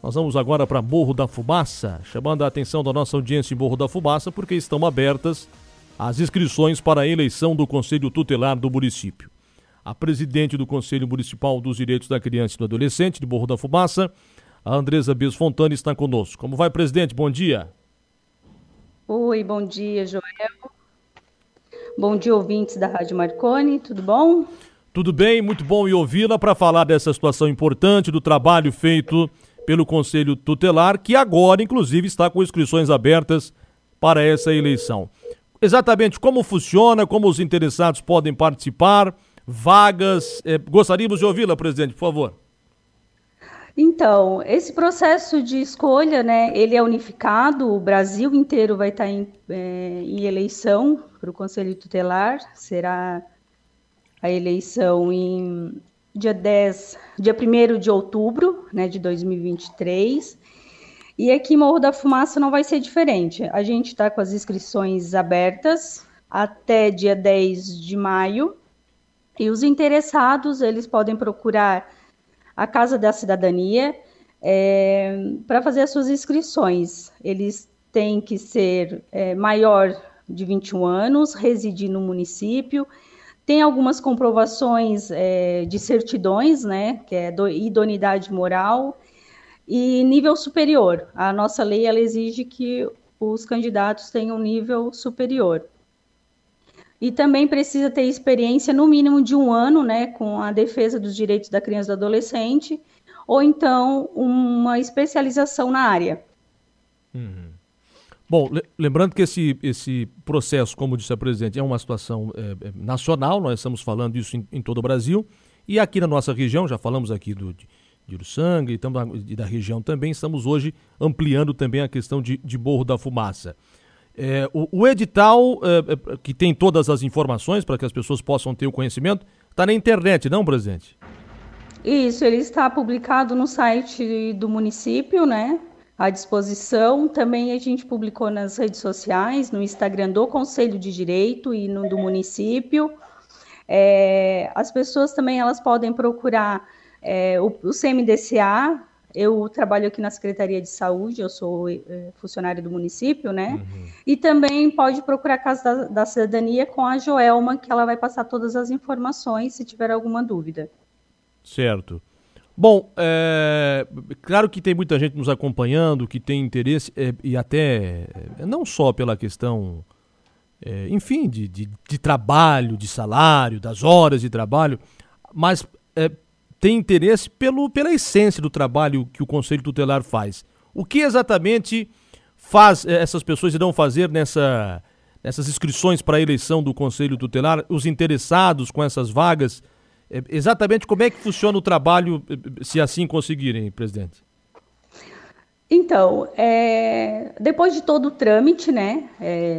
Nós vamos agora para Morro da Fumaça, chamando a atenção da nossa audiência em Morro da Fumaça, porque estão abertas as inscrições para a eleição do Conselho Tutelar do município. A presidente do Conselho Municipal dos Direitos da Criança e do Adolescente de Morro da Fumaça, a Andresa Bez Fontana, está conosco. Como vai, presidente? Bom dia. Oi, bom dia, Joel. Bom dia, ouvintes da Rádio Marconi, tudo bom? Tudo bem, muito bom ouvi-la para falar dessa situação importante do trabalho feito pelo Conselho Tutelar, que agora, inclusive, está com inscrições abertas para essa eleição. Exatamente como funciona, como os interessados podem participar, vagas. Gostaríamos de ouvi-la, presidente, por favor. Então, esse processo de escolha, né, ele é unificado, o Brasil inteiro vai estar em eleição para o Conselho Tutelar, será a eleição em dia 1º de outubro, né, de 2023, e aqui em Morro da Fumaça não vai ser diferente. A gente está com as inscrições abertas até dia 10 de maio, e os interessados, eles podem procurar a Casa da Cidadania para fazer as suas inscrições. Eles têm que ser maior de 21 anos, residir no município. Tem algumas comprovações de certidões, né, que é idoneidade moral e nível superior. A nossa lei ela exige que os candidatos tenham nível superior. E também precisa ter experiência no mínimo de 1 ano, né, com a defesa dos direitos da criança e do adolescente, ou então uma especialização na área. Uhum. Bom, lembrando que esse processo, como disse a presidente, é uma situação nacional, nós estamos falando isso em todo o Brasil, e aqui na nossa região, já falamos aqui de Uruçanga e da região também, estamos hoje ampliando também a questão de Morro da Fumaça. O edital, que tem todas as informações para que as pessoas possam ter o conhecimento, está na internet, não, presidente? Isso, ele está publicado no site do município, né? À disposição. Também a gente publicou nas redes sociais, no Instagram do Conselho de Direito e no do município. As pessoas também elas podem procurar o CMDCA. Eu trabalho aqui na Secretaria de Saúde, eu sou funcionária do município, né? Uhum. E também pode procurar a Casa da Cidadania com a Joelma, que ela vai passar todas as informações se tiver alguma dúvida. Certo. Bom, claro que tem muita gente nos acompanhando, que tem interesse, e até não só pela questão, enfim, de trabalho, de salário, das horas de trabalho, mas tem interesse pela essência do trabalho que o Conselho Tutelar faz. O que exatamente essas pessoas irão fazer nessas inscrições para a eleição do Conselho Tutelar, os interessados com essas vagas? Exatamente como é que funciona o trabalho, se assim conseguirem, presidente? Então, depois de todo o trâmite, né,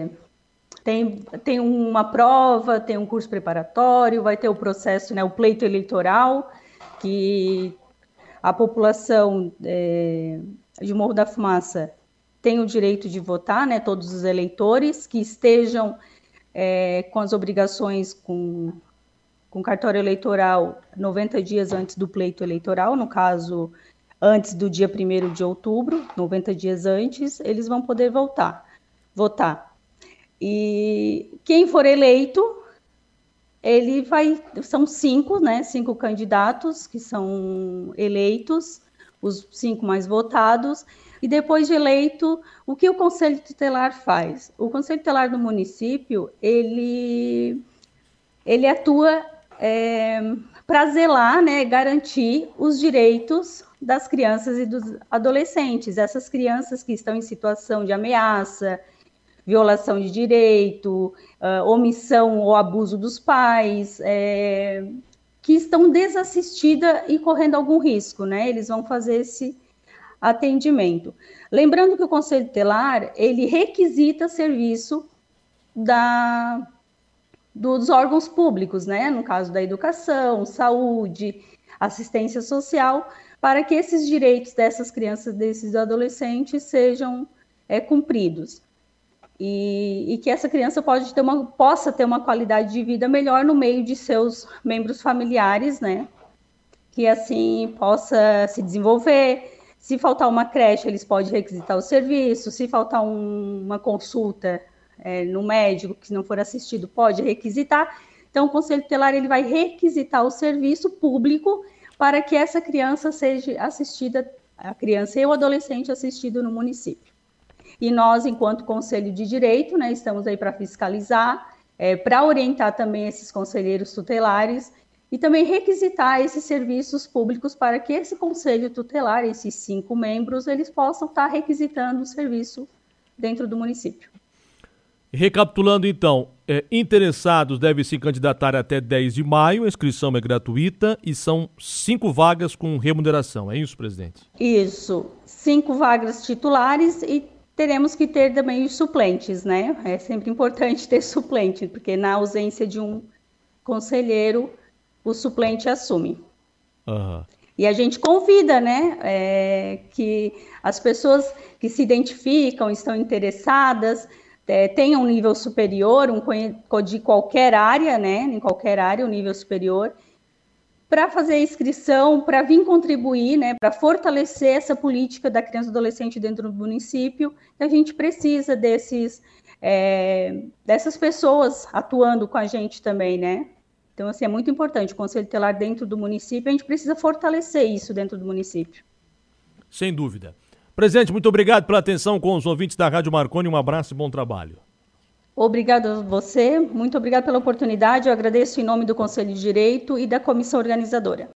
tem uma prova, tem um curso preparatório, vai ter o processo, né, o pleito eleitoral, que a população de Morro da Fumaça tem o direito de votar, né, todos os eleitores que estejam com as obrigações com cartório eleitoral 90 dias antes do pleito eleitoral, no caso, antes do dia 1º de outubro, 90 dias antes, eles vão poder votar. E quem for eleito, são 5, né, 5 candidatos que são eleitos, os 5 mais votados, e depois de eleito, o que o Conselho Tutelar faz? O Conselho Tutelar do município, ele atua para zelar, né, garantir os direitos das crianças e dos adolescentes, essas crianças que estão em situação de ameaça, violação de direito, omissão ou abuso dos pais, que estão desassistidas e correndo algum risco, né? Eles vão fazer esse atendimento. Lembrando que o Conselho Tutelar, ele requisita serviço dos órgãos públicos, né? No caso da educação, saúde, assistência social, para que esses direitos dessas crianças, desses adolescentes sejam cumpridos. E que essa criança possa ter uma qualidade de vida melhor no meio de seus membros familiares, né? Que assim possa se desenvolver, Se faltar uma creche, eles podem requisitar o serviço. Se faltar uma consulta no médico que não for assistido, pode requisitar. Então, o Conselho Tutelar ele vai requisitar o serviço público para que essa criança seja assistida, a criança e o adolescente assistido no município. E nós, enquanto Conselho de Direito, né, estamos aí para fiscalizar, para orientar também esses conselheiros tutelares e também requisitar esses serviços públicos para que esse Conselho Tutelar, esses 5 membros, eles possam estar requisitando o serviço dentro do município. Recapitulando então, interessados devem se candidatar até 10 de maio, a inscrição é gratuita e são 5 vagas com remuneração, é isso, presidente? Isso, 5 vagas titulares e teremos que ter também os suplentes, né? É sempre importante ter suplente, porque na ausência de um conselheiro, o suplente assume. Uhum. E a gente convida, né, que as pessoas que se identificam, estão interessadas, tenham um nível superior, de qualquer área, né, em qualquer área, um nível superior, para fazer a inscrição, para vir contribuir, né, para fortalecer essa política da criança e adolescente dentro do município. A gente precisa dessas pessoas atuando com a gente também, né? Então, assim, é muito importante o Conselho Tutelar dentro do município, a gente precisa fortalecer isso dentro do município. Sem dúvida. Presidente, muito obrigado pela atenção com os ouvintes da Rádio Marconi, um abraço e bom trabalho. Obrigado a você, muito obrigado pela oportunidade, eu agradeço em nome do Conselho de Direito e da comissão organizadora.